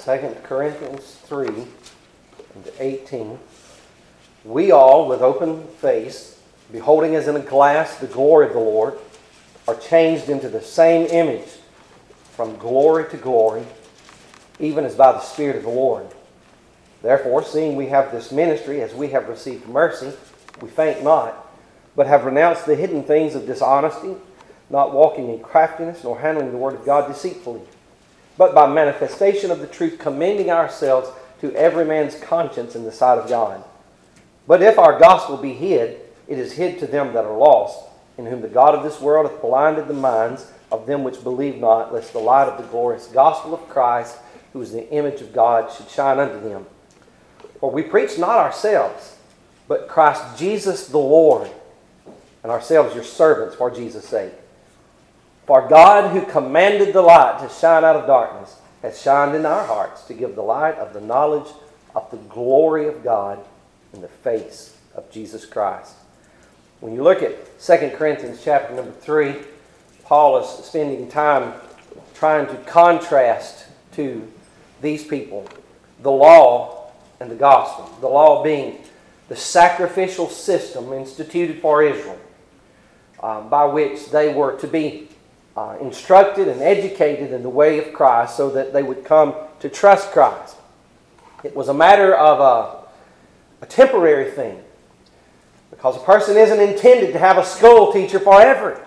2 Corinthians 3 and 18. We all, with open face, beholding as in a glass the glory of the Lord, are changed into the same image from glory to glory, even as by the Spirit of the Lord. Therefore, seeing we have this ministry, as we have received mercy, we faint not, but have renounced the hidden things of dishonesty, not walking in craftiness, nor handling the word of God deceitfully, but by manifestation of the truth, commending ourselves to every man's conscience in the sight of God. But if our gospel be hid, it is hid to them that are lost, in whom the God of this world hath blinded the minds of them which believe not, lest the light of the glorious gospel of Christ, who is the image of God, should shine unto them. For we preach not ourselves, but Christ Jesus the Lord, and ourselves your servants for Jesus' sake. For God, who commanded the light to shine out of darkness, has shined in our hearts to give the light of the knowledge of the glory of God in the face of Jesus Christ. When you look at 2 Corinthians chapter number 3, Paul is spending time trying to contrast to these people the law and the gospel. The law being the sacrificial system instituted for Israel, by which they were to be instructed and educated in the way of Christ so that they would come to trust Christ. It was a matter of a temporary thing, because a person isn't intended to have a school teacher forever.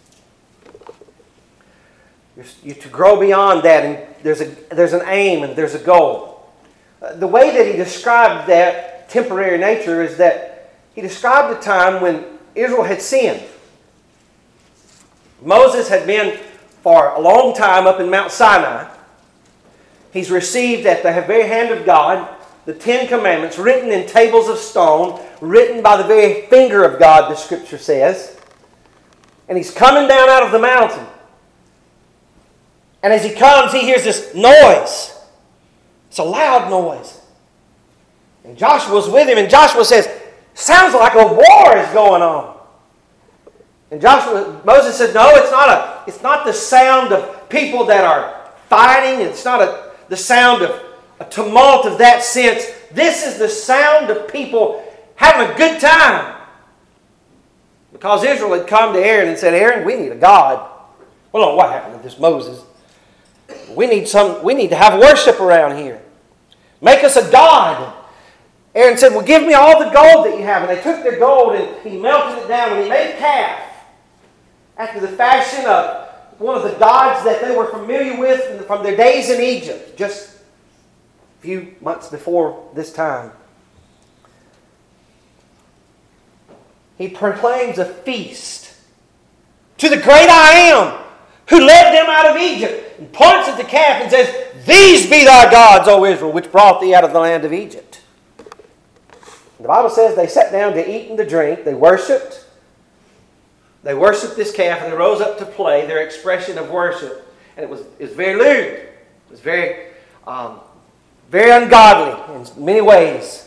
You're to grow beyond that, and there's an aim and there's a goal. The way that he described that temporary nature is that he described a time when Israel had sinned. Moses had been for a long time up in Mount Sinai. He's received at the very hand of God the 10 Commandments, written in tables of stone, written by the very finger of God, the Scripture says. And he's coming down out of the mountain. And as he comes, he hears this noise. It's a loud noise. And Joshua's with him, and Joshua says, "Sounds like a war is going on." And Moses said, "No, it's not the sound of people that are fighting. It's not the sound of a tumult of that sense. This is the sound of people having a good time." Because Israel had come to Aaron and said, "Aaron, we need a God." Well, what happened to this Moses? We need to have worship around here. Make us a God. Aaron said, "Well, give me all the gold that you have." And they took their gold and he melted it down and he made a calf after the fashion of one of the gods that they were familiar with from their days in Egypt, just a few months before this time. He proclaims a feast to the great I Am, who led them out of Egypt, and points at the calf and says, "These be thy gods, O Israel, which brought thee out of the land of Egypt." The Bible says they sat down to eat and to drink. They worshipped. They worshipped this calf, and they rose up to play their expression of worship. And it was very lewd. It was very ungodly in many ways.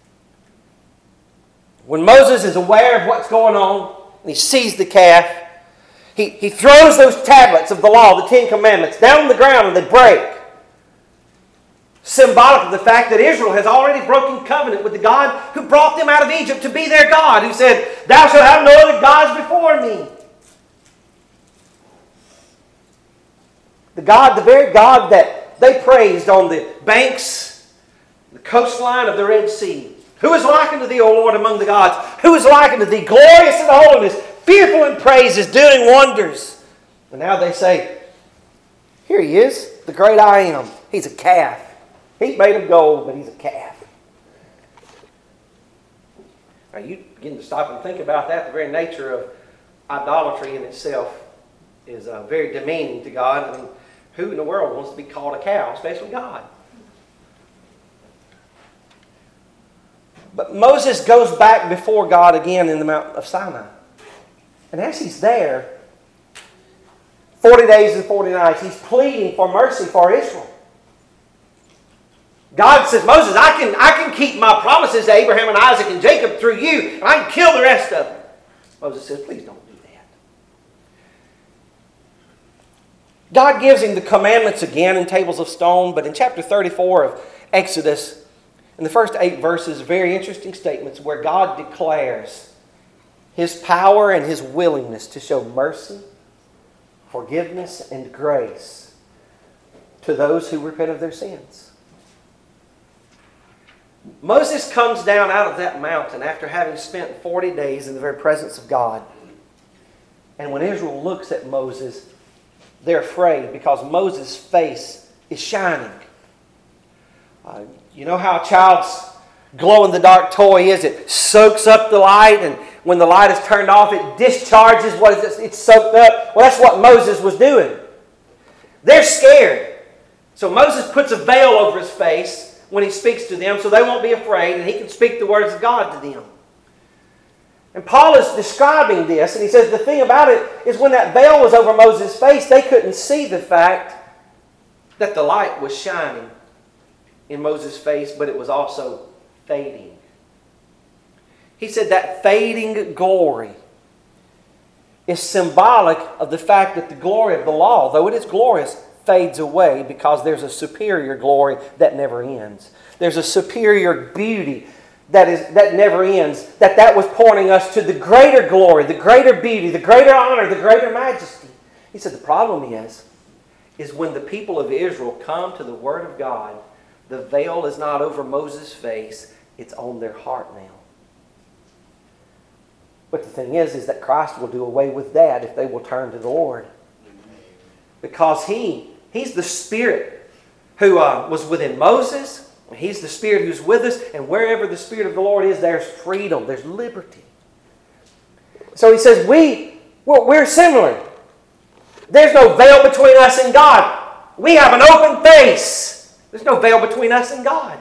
When Moses is aware of what's going on, and he sees the calf, he throws those tablets of the law, the 10 Commandments, down on the ground and they break. Symbolic of the fact that Israel has already broken covenant with the God who brought them out of Egypt to be their God, who said, "Thou shalt have no other gods before me." The very God that they praised on the banks, the coastline of the Red Sea. "Who is like unto thee, O Lord, among the gods? Who is like unto thee, glorious in holiness, fearful in praises, doing wonders?" And now they say, "Here he is, the great I Am. He's a calf. He's made of gold, but he's a calf." Now you begin to stop and think about that. The very nature of idolatry in itself is very demeaning to God. I mean, who in the world wants to be called a cow, especially God? But Moses goes back before God again in the Mount of Sinai. And as he's there, 40 days and 40 nights, he's pleading for mercy for Israel. God says, "Moses, I can keep my promises to Abraham and Isaac and Jacob through you, and I can kill the rest of them." Moses says, "Please don't do that." God gives him the commandments again in tables of stone, but in chapter 34 of Exodus, in the first 8 verses, very interesting statements where God declares His power and His willingness to show mercy, forgiveness, and grace to those who repent of their sins. Moses comes down out of that mountain after having spent 40 days in the very presence of God. And when Israel looks at Moses, they're afraid because Moses' face is shining. You know how a child's glow-in-the-dark toy is? It soaks up the light, and when the light is turned off, it discharges what it's soaked up. Well, that's what Moses was doing. They're scared. So Moses puts a veil over his face when he speaks to them so they won't be afraid, and he can speak the words of God to them. And Paul is describing this, and he says the thing about it is when that veil was over Moses' face, they couldn't see the fact that the light was shining in Moses' face, but it was also fading. He said that fading glory is symbolic of the fact that the glory of the law, though it is glorious, fades away because there's a superior glory that never ends. There's a superior beauty that never ends. That was pointing us to the greater glory, the greater beauty, the greater honor, the greater majesty. He said the problem is when the people of Israel come to the Word of God, the veil is not over Moses' face, it's on their heart now. But the thing is that Christ will do away with that if they will turn to the Lord. Because He's the Spirit who was within Moses. He's the Spirit who's with us. And wherever the Spirit of the Lord is, there's freedom. There's liberty. So he says, we're similar. There's no veil between us and God. We have an open face. There's no veil between us and God.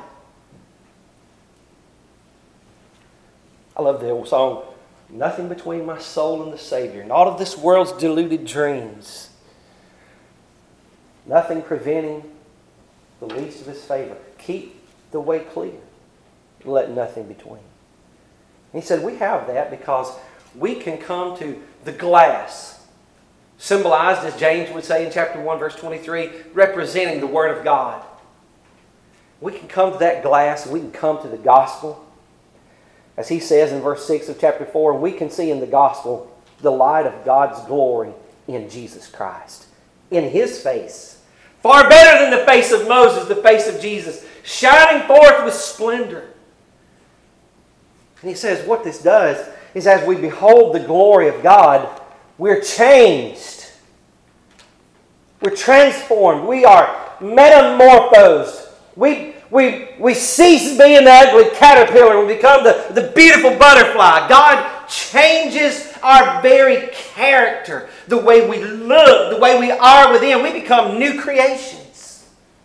I love the old song, nothing between my soul and the Savior, and all of this world's deluded dreams. Nothing preventing the least of His favor. Keep the way clear. Let nothing between. And he said we have that because we can come to the glass, symbolized, as James would say in chapter 1, verse 23, representing the Word of God. We can come to that glass, and we can come to the gospel. As he says in verse 6 of chapter 4, we can see in the gospel the light of God's glory in Jesus Christ. In His face. Far better than the face of Moses, the face of Jesus, shining forth with splendor. And he says what this does is as we behold the glory of God, we're changed. We're transformed. We are metamorphosed. We cease being the ugly caterpillar and become the beautiful butterfly. God changes our very character, the way we look, the way we are within. We become new creations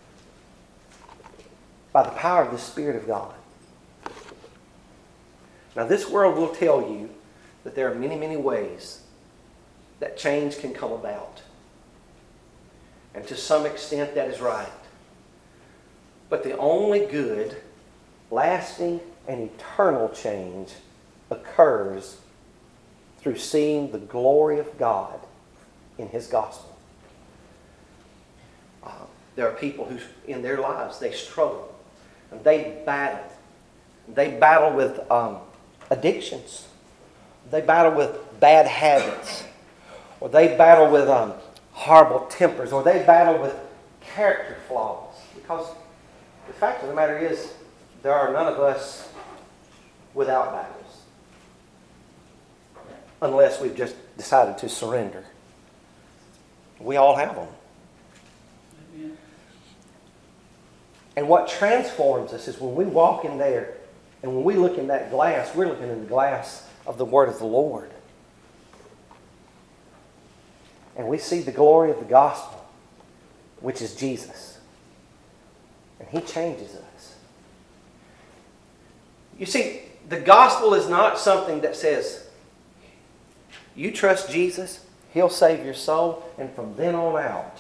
by the power of the Spirit of God. Now, this world will tell you that there are many, many ways that change can come about. And to some extent, that is right. But the only good, lasting, and eternal change occurs through seeing the glory of God in His gospel. There are people who, in their lives, they struggle. And they battle. They battle with addictions. They battle with bad habits. Or they battle with horrible tempers. Or they battle with character flaws. Because the fact of the matter is, there are none of us without battles. Unless we've just decided to surrender. We all have them. Amen. And what transforms us is when we walk in there and when we look in that glass, we're looking in the glass of the Word of the Lord. And we see the glory of the gospel, which is Jesus. And He changes us. You see, the gospel is not something that says, you trust Jesus, He'll save your soul, and from then on out,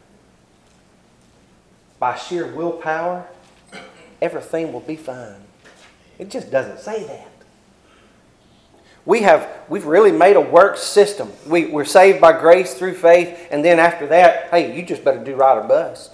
by sheer willpower, everything will be fine. It just doesn't say that. We've really made a work system. We're saved by grace through faith, and then after that, hey, you just better do right or bust.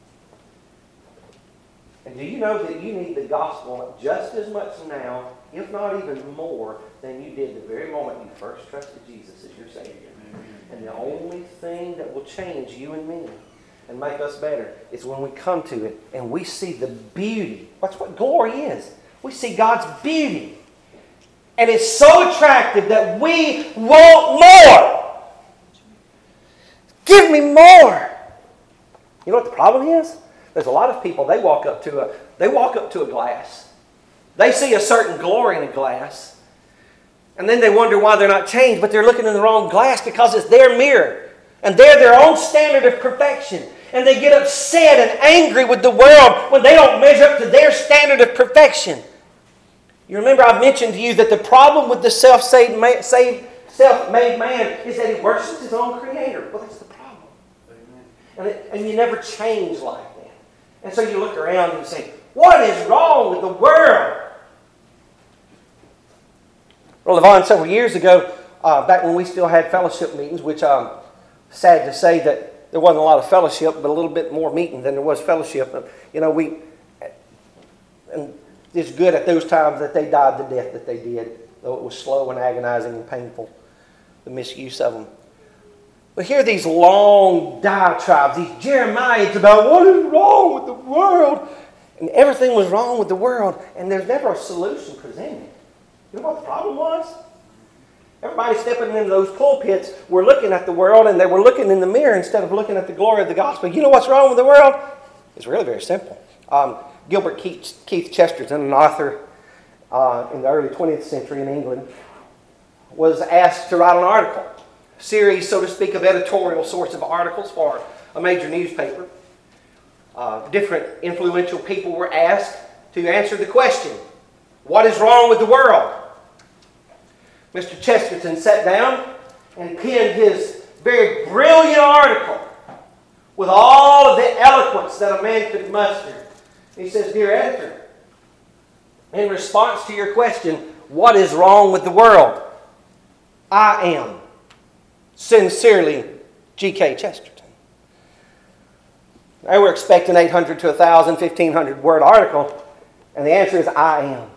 And do you know that you need the gospel just as much now, if not even more, than you did the very moment you first trusted Jesus as your Savior? And the only thing that will change you and me and make us better is when we come to it and we see the beauty. That's what glory is. We see God's beauty. And it's so attractive that we want more. Give me more. You know what the problem is? There's a lot of people, they walk up to a glass. They see a certain glory in a glass. And then they wonder why they're not changed, but they're looking in the wrong glass because it's their mirror. And they're their own standard of perfection. And they get upset and angry with the world when they don't measure up to their standard of perfection. You remember I mentioned to you that the problem with the self-made man is that he worships his own creator. Well, that's the problem. And you never change like that. And so you look around and say, what is wrong with the world? Well, Levon, several years ago, back when we still had fellowship meetings, which sad to say that there wasn't a lot of fellowship, but a little bit more meeting than there was fellowship. And it's good at those times that they died the death that they did, though it was slow and agonizing and painful, the misuse of them. But here are these long diatribes, these Jeremiads about what is wrong with the world. And everything was wrong with the world, and there's never a solution presented. You know what the problem was? Everybody stepping into those pulpits were looking at the world, and they were looking in the mirror instead of looking at the glory of the gospel. You know what's wrong with the world? It's really very simple. Gilbert Keith Chesterton, an author in the early 20th century in England, was asked to write an article, a series, so to speak, of editorial sorts of articles for a major newspaper. Different influential people were asked to answer the question, what is wrong with the world? Mr. Chesterton sat down and penned his very brilliant article with all of the eloquence that a man could muster. He says, dear editor, in response to your question, what is wrong with the world? I am sincerely G.K. Chesterton. They were expecting 800 to 1,000, 1,500 word article, and the answer is I am.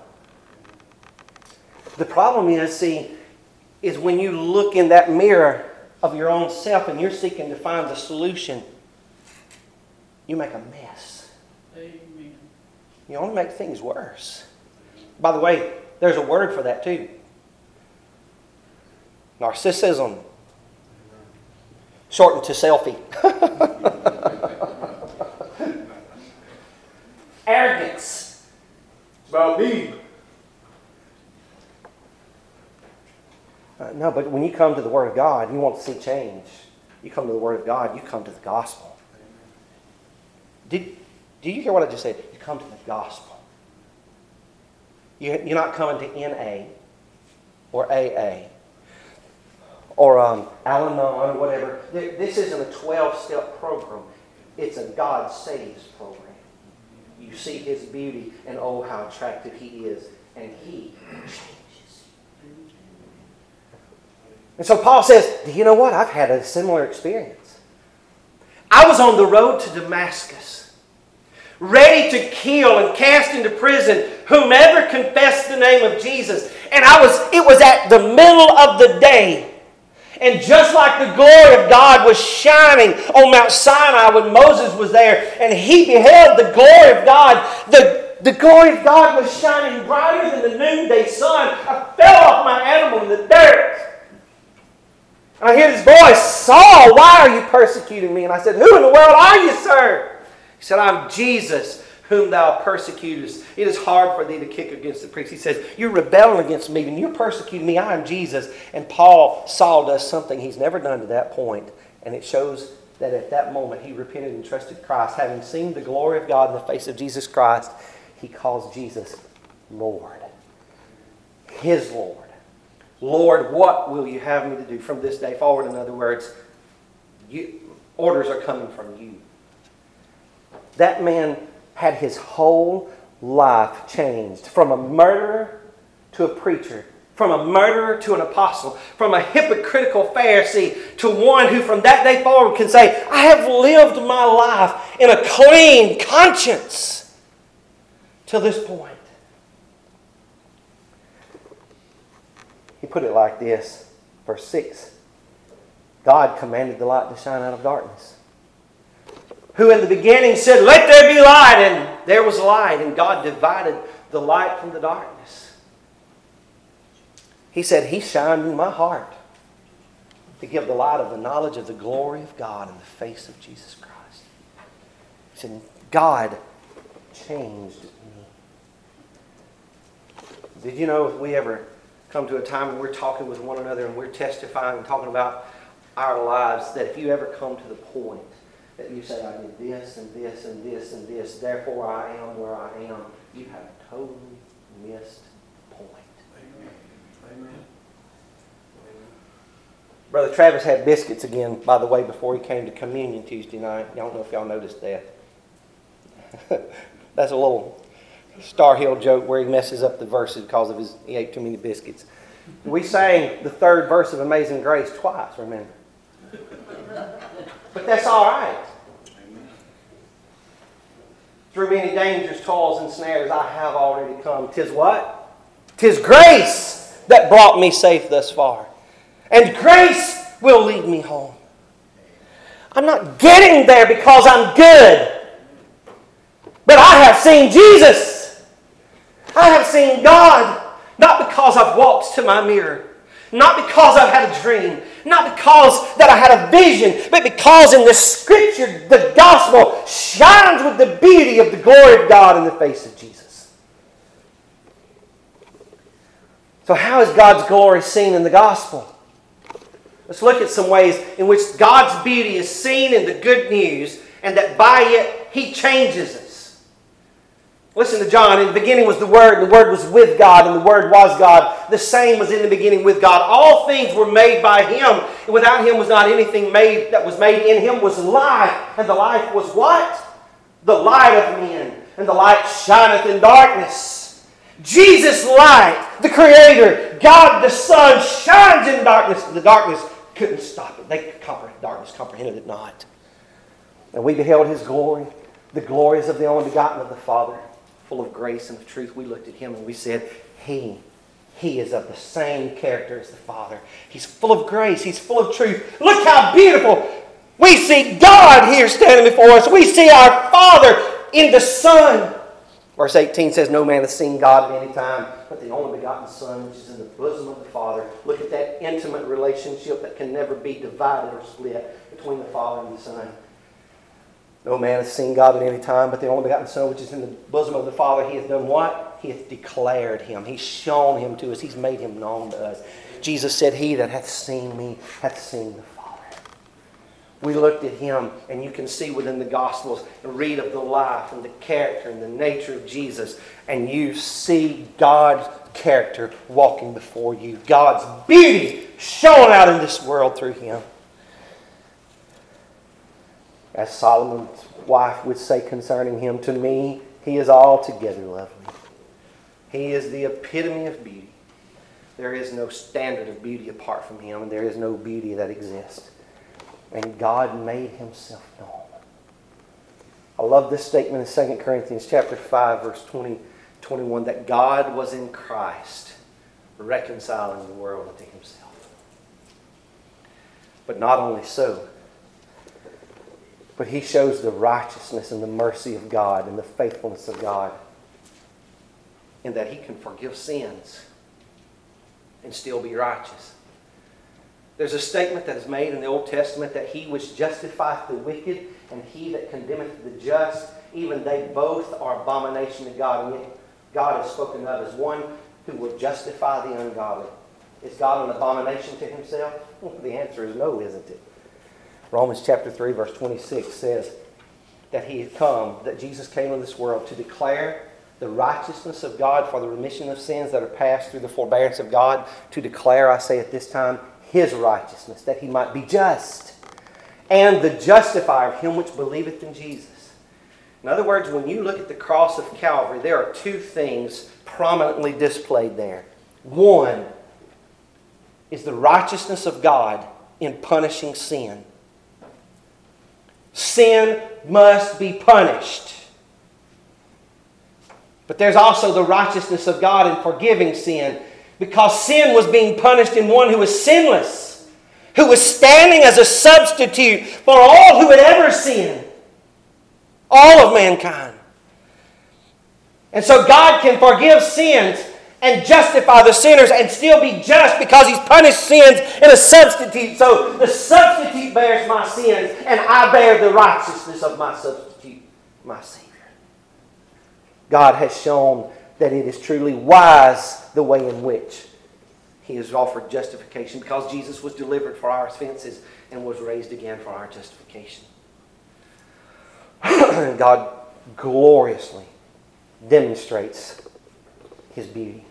The problem is when you look in that mirror of your own self and you're seeking to find the solution, you make a mess. Amen. You only make things worse. By the way, there's a word for that too. Narcissism. Shortened to selfie. Arrogance. It's about me. No, but when you come to the Word of God, you want to see change. You come to the Word of God, you come to the gospel. Did you hear what I just said? You come to the gospel. You're not coming to NA or AA or Al-Anon or whatever. This isn't a 12-step program. It's a God saves program. You see His beauty and oh, how attractive He is. And He changes. And so Paul says, do you know what? I've had a similar experience. I was on the road to Damascus, ready to kill and cast into prison whomever confessed the name of Jesus. And it was at the middle of the day. And just like the glory of God was shining on Mount Sinai when Moses was there, and he beheld the glory of God, the glory of God was shining brighter than the noonday sun. I fell off my animal in the dirt. And I hear this voice, Saul, why are you persecuting me? And I said, who in the world are you, sir? He said, I'm Jesus, whom thou persecutest. It is hard for thee to kick against the pricks. He says, you're rebelling against me and you're persecuting me. I am Jesus. And Saul does something he's never done to that point. And it shows that at that moment he repented and trusted Christ. Having seen the glory of God in the face of Jesus Christ, he calls Jesus Lord. His Lord. Lord, what will you have me to do from this day forward? In other words, orders are coming from you. That man had his whole life changed from a murderer to a preacher From a murderer to an apostle. From a hypocritical Pharisee to one who from that day forward can say, I have lived my life in a clean conscience till this point. He put it like this, verse 6. God commanded the light to shine out of darkness. Who in the beginning said, let there be light, and there was light, and God divided the light from the darkness. He said, He shined in my heart to give the light of the knowledge of the glory of God in the face of Jesus Christ. He said, God changed me. Did you know if we ever come to a time when we're talking with one another and we're testifying and talking about our lives, that if you ever come to the point that you say, I did this and this and this and this, therefore I am where I am, you have totally missed the point. Amen. Brother Travis had biscuits again, by the way, before he came to communion Tuesday night. I don't know if y'all noticed that. That's a little Star Hill joke where he messes up the verses because of he ate too many biscuits. We sang the third verse of Amazing Grace twice, remember? But that's all right. Through many dangers, toils, and snares, I have already come. 'Tis what? 'Tis grace that brought me safe thus far. And grace will lead me home. I'm not getting there because I'm good. But I have seen Jesus. I have seen God. Not because I've walked to my mirror. Not because I've had a dream. Not because that I had a vision. But because in the Scripture, the gospel shines with the beauty of the glory of God in the face of Jesus. So how is God's glory seen in the gospel? Let's look at some ways in which God's beauty is seen in the good news, and that by it He changes us. Listen to John. In the beginning was the Word, and the Word was with God, and the Word was God. The same was in the beginning with God. All things were made by Him, and without Him was not anything made that was made. In Him was life, and the life was what? The light of men, and the light shineth in darkness. Jesus' light, the Creator, God the Son, shines in darkness, and the darkness couldn't stop it. Darkness comprehended it not. And we beheld His glory, the glories of the only begotten of the Father, full of grace and of truth. We looked at Him and we said, He is of the same character as the Father. He's full of grace. He's full of truth. Look how beautiful. We see God here standing before us. We see our Father in the Son. Verse 18 says, no man has seen God at any time, but the only begotten Son, which is in the bosom of the Father. Look at that intimate relationship that can never be divided or split between the Father and the Son. No man has seen God at any time, but the only begotten Son, which is in the bosom of the Father, He hath done what? He hath declared Him. He's shown Him to us. He's made Him known to us. Jesus said, He that hath seen me hath seen the Father. We looked at Him, and you can see within the Gospels and read of the life and the character and the nature of Jesus, and you see God's character walking before you. God's beauty shown out in this world through Him. As Solomon's wife would say concerning Him, to me, He is altogether lovely. He is the epitome of beauty. There is no standard of beauty apart from Him, and there is no beauty that exists. And God made Himself known. I love this statement in 2 Corinthians chapter 5, verse 20, 21, that God was in Christ, reconciling the world unto Himself. But not only so, but He shows the righteousness and the mercy of God and the faithfulness of God in that He can forgive sins and still be righteous. There's a statement that is made in the Old Testament that He which justifieth the wicked and He that condemneth the just, even they both are abomination to God. And yet God is spoken of as one who will justify the ungodly. Is God an abomination to Himself? Well, the answer is no, isn't it? Romans chapter 3, verse 26 says that He had come, that Jesus came into this world to declare the righteousness of God for the remission of sins that are passed through the forbearance of God, to declare, I say at this time, His righteousness, that He might be just, and the justifier of him which believeth in Jesus. In other words, when you look at the cross of Calvary, there are two things prominently displayed there. One, is the righteousness of God in punishing sin. Sin must be punished. But there's also the righteousness of God in forgiving sin, because sin was being punished in one who was sinless, who was standing as a substitute for all who had ever sinned. All of mankind. And so God can forgive sins and justify the sinners and still be just because He's punished sins in a substitute. So the substitute bears my sins and I bear the righteousness of my substitute, my Savior. God has shown that it is truly wise the way in which He has offered justification, because Jesus was delivered for our offenses and was raised again for our justification. God gloriously demonstrates His beauty.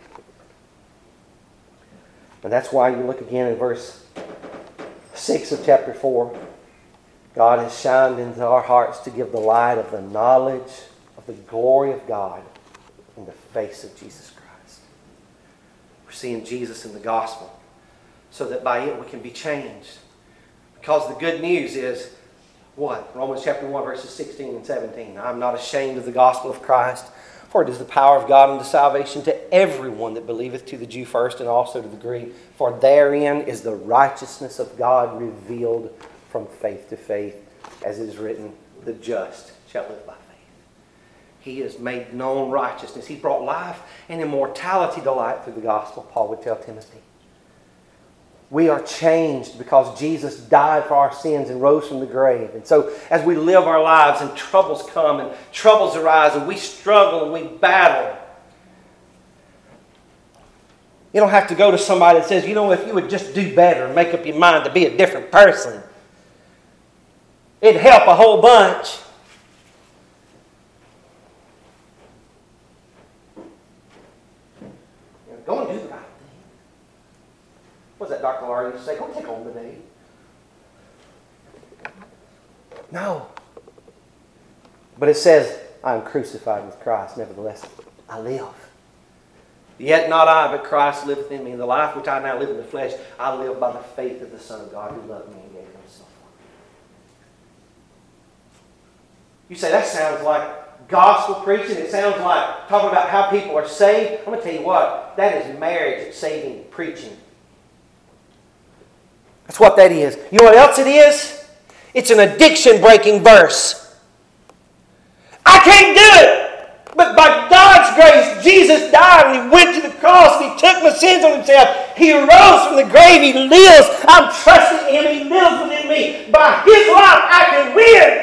And that's why you look again in verse 6 of chapter 4. God has shined into our hearts to give the light of the knowledge of the glory of God in the face of Jesus Christ. We're seeing Jesus in the gospel so that by it we can be changed. Because the good news is what? Romans chapter 1 verses 16 and 17. I'm not ashamed of the gospel of Christ, for it is the power of God unto salvation to everyone that believeth, to the Jew first and also to the Greek. For therein is the righteousness of God revealed from faith to faith, as it is written, the just shall live by faith. He has made known righteousness. He brought life and immortality to light through the gospel, Paul would tell Timothy. We are changed because Jesus died for our sins and rose from the grave. And so as we live our lives and troubles come and troubles arise and we struggle and we battle, you don't have to go to somebody that says, you know, if you would just do better and make up your mind to be a different person, it'd help a whole bunch. Go and do the right thing. What does that Dr. Larry used to say? Go take on the day. No. But it says, I am crucified with Christ, nevertheless I live. Yet not I, but Christ liveth in me. And the life which I now live in the flesh, I live by the faith of the Son of God who loved me and gave Himself for me. You say, that sounds like gospel preaching. It sounds like talking about how people are saved. I'm going to tell you what, that is marriage-saving preaching. That's what that is. You know what else it is? It's an addiction-breaking verse. I can't do it! But by God's grace, Jesus died and He went to the cross and He took my sins on Himself. He arose from the grave. He lives. I'm trusting Him. He lives within me. By His life, I can win.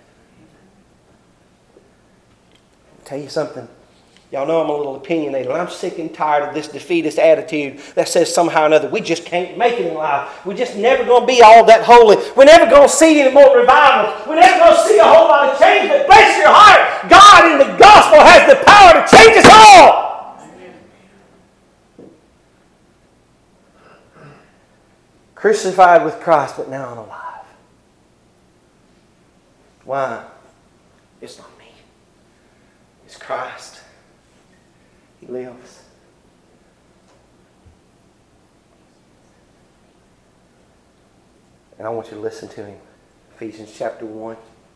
I'll tell you something. Y'all know I'm a little opinionated. I'm sick and tired of this defeatist attitude that says somehow or another we just can't make it in life. We're just never going to be all that holy. We're never going to see any more revivals. We're never going to see a whole lot of change. But bless your heart, God in the gospel has the power to change us all. Crucified with Christ, but now I'm alive. Why? It's not me. It's Christ. He lives. And I want you to listen to Him. Ephesians chapter 1,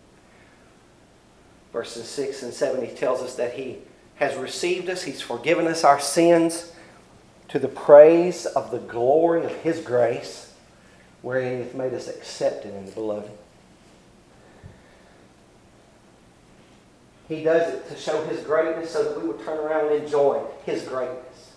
verses 6 and 7, He tells us that He has received us. He's forgiven us our sins to the praise of the glory of His grace, wherein He hath made us accepted in the Beloved. He does it to show His greatness so that we would turn around and enjoy His greatness.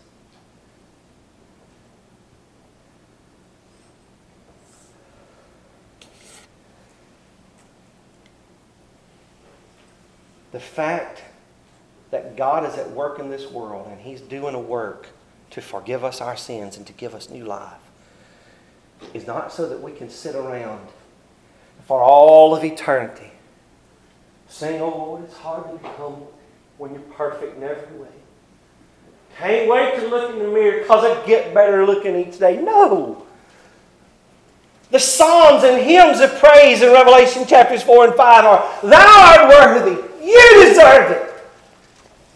The fact that God is at work in this world and He's doing a work to forgive us our sins and to give us new life is not so that we can sit around for all of eternity saying, oh Lord, it's hard to become when you're perfect in every way. Can't wait to look in the mirror because I get better looking each day. No. The psalms and hymns of praise in Revelation chapters 4 and 5 are, Thou art worthy. You deserve it.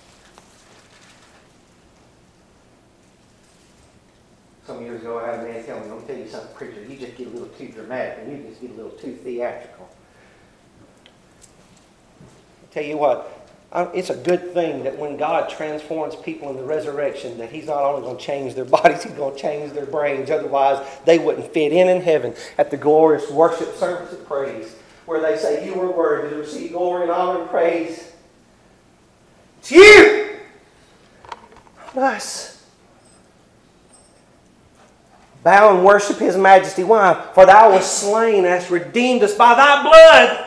Some years ago I had a man tell too theatrical. I'll tell you what, it's a good thing that when God transforms people in the resurrection, that He's not only going to change their bodies, He's going to change their brains. Otherwise, they wouldn't fit in heaven at the glorious worship service of praise, where they say, "You are worthy to receive glory and honor and praise." It's you, not us. Bow and worship His majesty. Why? For Thou wast slain and hast redeemed us by Thy blood,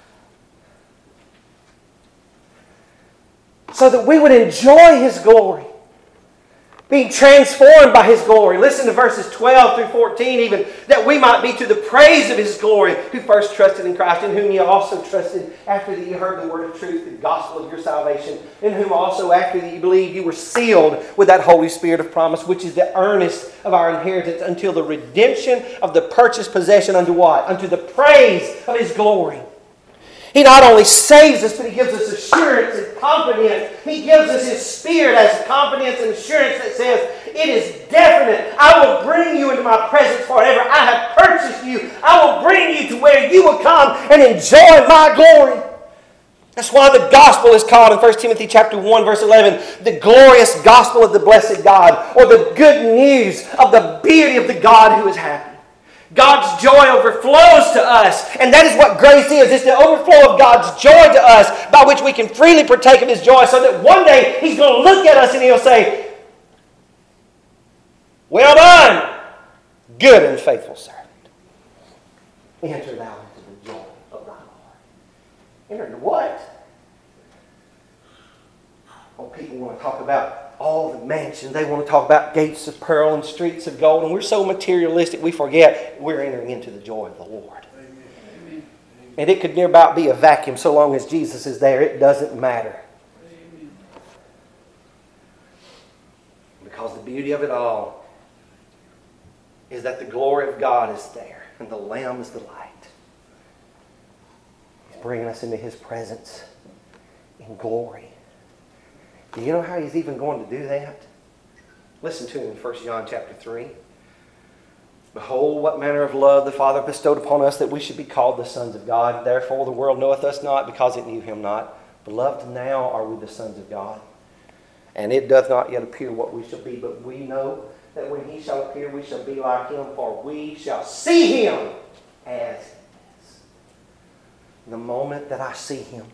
so that we would enjoy His glory, being transformed by His glory. Listen to verses 12 through 14 even, that we might be to the praise of His glory, who first trusted in Christ, in whom ye also trusted after that ye heard the word of truth, the gospel of your salvation, in whom also after that ye believed you were sealed with that Holy Spirit of promise, which is the earnest of our inheritance until the redemption of the purchased possession unto what? Unto the praise of His glory. He not only saves us, but He gives us assurance and confidence. He gives us His Spirit as confidence and assurance that says, it is definite. I will bring you into my presence forever. I have purchased you. I will bring you to where you will come and enjoy my glory. That's why the gospel is called in 1 Timothy chapter 1, verse 11, the glorious gospel of the blessed God, or the good news of the beauty of the God who is happy. God's joy overflows to us. And that is what grace is. It's the overflow of God's joy to us by which we can freely partake of His joy so that one day He's going to look at us and He'll say, "Well done, good and faithful servant. Enter thou into the joy of thy Lord." Enter into what? Oh, people want to talk about all the mansions. They want to talk about gates of pearl and streets of gold. And we're so materialistic, we forget we're entering into the joy of the Lord. Amen. And it could near about be a vacuum so long as Jesus is there. It doesn't matter. Amen. Because the beauty of it all is that the glory of God is there. And the Lamb is the light. He's bringing us into His presence in glory. Do you know how He's even going to do that? Listen to Him in 1 John chapter 3. "Behold, what manner of love the Father bestowed upon us, that we should be called the sons of God. Therefore the world knoweth us not, because it knew Him not. Beloved, now are we the sons of God. And it doth not yet appear what we shall be, but we know that when He shall appear, we shall be like Him, for we shall see Him as He is." The moment that I see Him,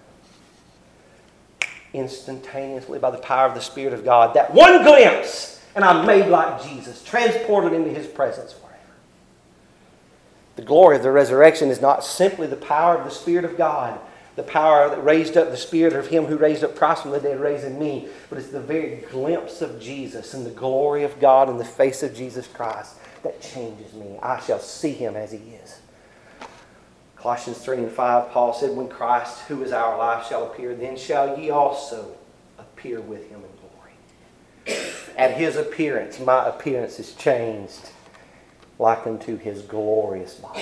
instantaneously by the power of the Spirit of God, that one glimpse, and I'm made like Jesus, transported into His presence forever. The glory of the resurrection is not simply the power of the Spirit of God, the power that raised up the Spirit of Him who raised up Christ from the dead, raising me, but it's the very glimpse of Jesus and the glory of God in the face of Jesus Christ that changes me. I shall see Him as He is. Colossians 3 and 5, Paul said, "When Christ, who is our life, shall appear, then shall ye also appear with Him in glory." At His appearance, my appearance is changed like unto His glorious body.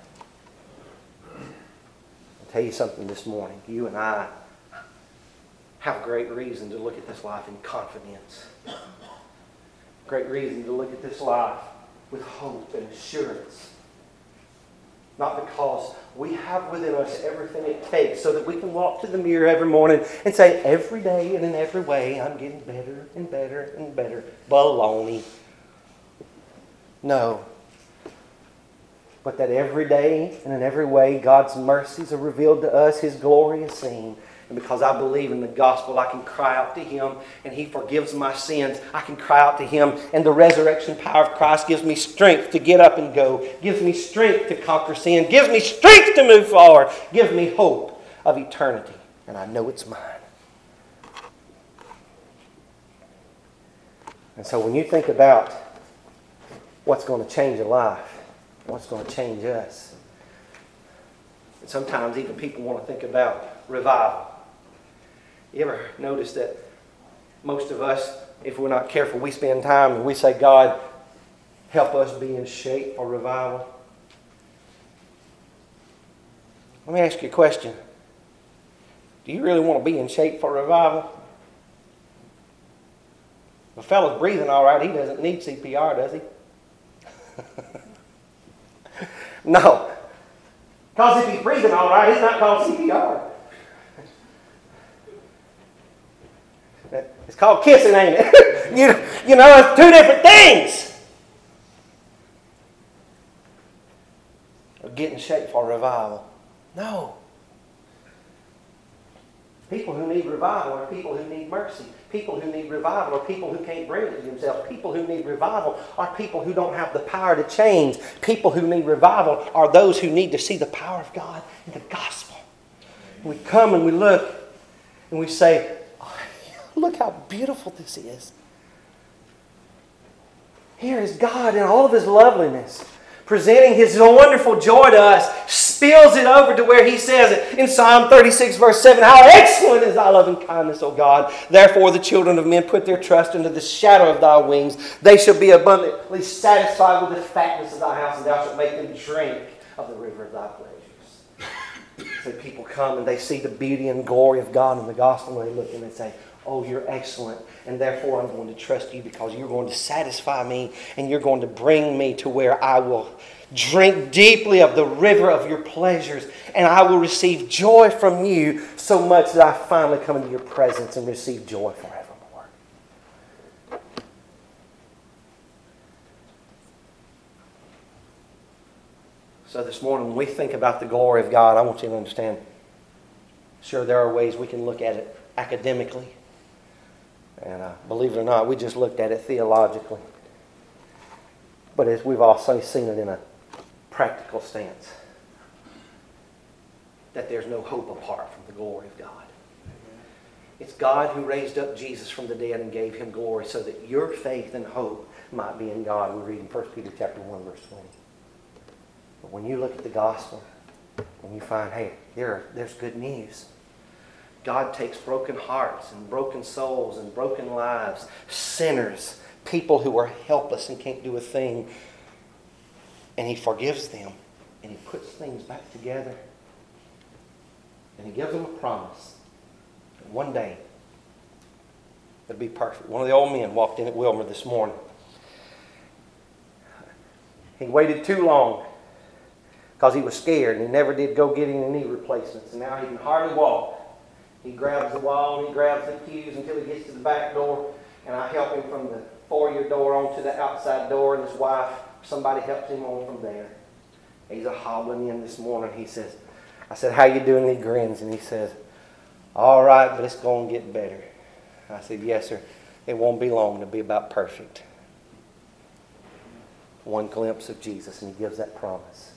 I'll tell you something this morning. You and I have great reason to look at this life in confidence. Great reason to look at this life with hope and assurance. Not because we have within us everything it takes so that we can walk to the mirror every morning and say, every day and in every way, I'm getting better and better and better. Baloney. No. But that every day and in every way, God's mercies are revealed to us. His glory is seen. And because I believe in the gospel, I can cry out to Him and He forgives my sins. I can cry out to Him and the resurrection power of Christ gives me strength to get up and go. Gives me strength to conquer sin. Gives me strength to move forward. Gives me hope of eternity. And I know it's mine. And so when you think about what's going to change a life, what's going to change us, and sometimes even people want to think about revival. You ever notice that most of us, if we're not careful, we spend time and we say, God, help us be in shape for revival? Let me ask you a question. Do you really want to be in shape for revival? The fellow's breathing all right. He doesn't need CPR, does he? No. Because if he's breathing all right, he's not called CPR. It's called kissing, ain't it? you know, it's two different things. Or get in shape for revival. No. People who need revival are people who need mercy. People who need revival are people who can't bring it to themselves. People who need revival are people who don't have the power to change. People who need revival are those who need to see the power of God in the gospel. We come and we look and we say, oh, look how beautiful this is. Here is God in all of His loveliness, presenting His wonderful joy to us, spills it over to where He says it in Psalm 36 verse 7, how excellent is thy loving kindness, O God. Therefore the children of men put their trust into the shadow of thy wings. They shall be abundantly satisfied with the fatness of thy house, and thou shalt make them drink of the river of thy pleasures. So people come and they see the beauty and glory of God in the gospel, and they look and they say, oh, you're excellent, and therefore I'm going to trust you because you're going to satisfy me and you're going to bring me to where I will drink deeply of the river of your pleasures, and I will receive joy from you so much that I finally come into your presence and receive joy forevermore. So this morning, when we think about the glory of God, I want you to understand, sure, there are ways we can look at it academically. And believe it or not, we just looked at it theologically. But as we've also seen it in a practical stance, that there's no hope apart from the glory of God. It's God who raised up Jesus from the dead and gave Him glory so that your faith and hope might be in God. We read in 1 Peter chapter 1, verse 20. But when you look at the gospel, and you find, hey, there's good news. God takes broken hearts and broken souls and broken lives, sinners, people who are helpless and can't do a thing, and He forgives them, and He puts things back together, and He gives them a promise that one day it'll be perfect. One of the old men walked in at Wilmer this morning. He waited too long because he was scared, and he never did go get any knee replacements, and now he can hardly walk. He grabs the wall and he grabs the pews until he gets to the back door, and I help him from the foyer door onto the outside door, and his wife, somebody helps him on from there. He's a hobbling in this morning. He says, I said, how you doing? And he grins and he says, all right, but it's going to get better. I said, yes, sir. It won't be long to be about perfect. One glimpse of Jesus, and He gives that promise.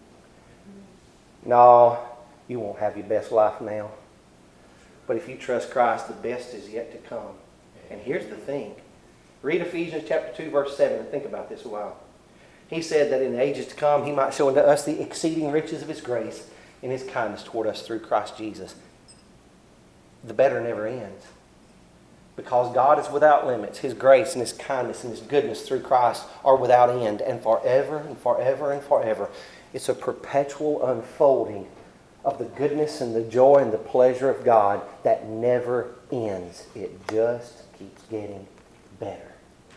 No, you won't have your best life now. But if you trust Christ, the best is yet to come. And here's the thing. Read Ephesians chapter 2, verse 7, and think about this a while. He said that in the ages to come, He might show unto us the exceeding riches of His grace and His kindness toward us through Christ Jesus. The better never ends. Because God is without limits. His grace and His kindness and His goodness through Christ are without end. And forever and forever and forever. It's a perpetual unfolding of the goodness and the joy and the pleasure of God that never ends. It just keeps getting better.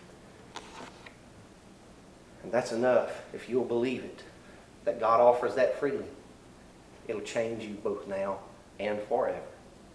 And that's enough if you'll believe it, that God offers that freely. It'll change you both now and forever.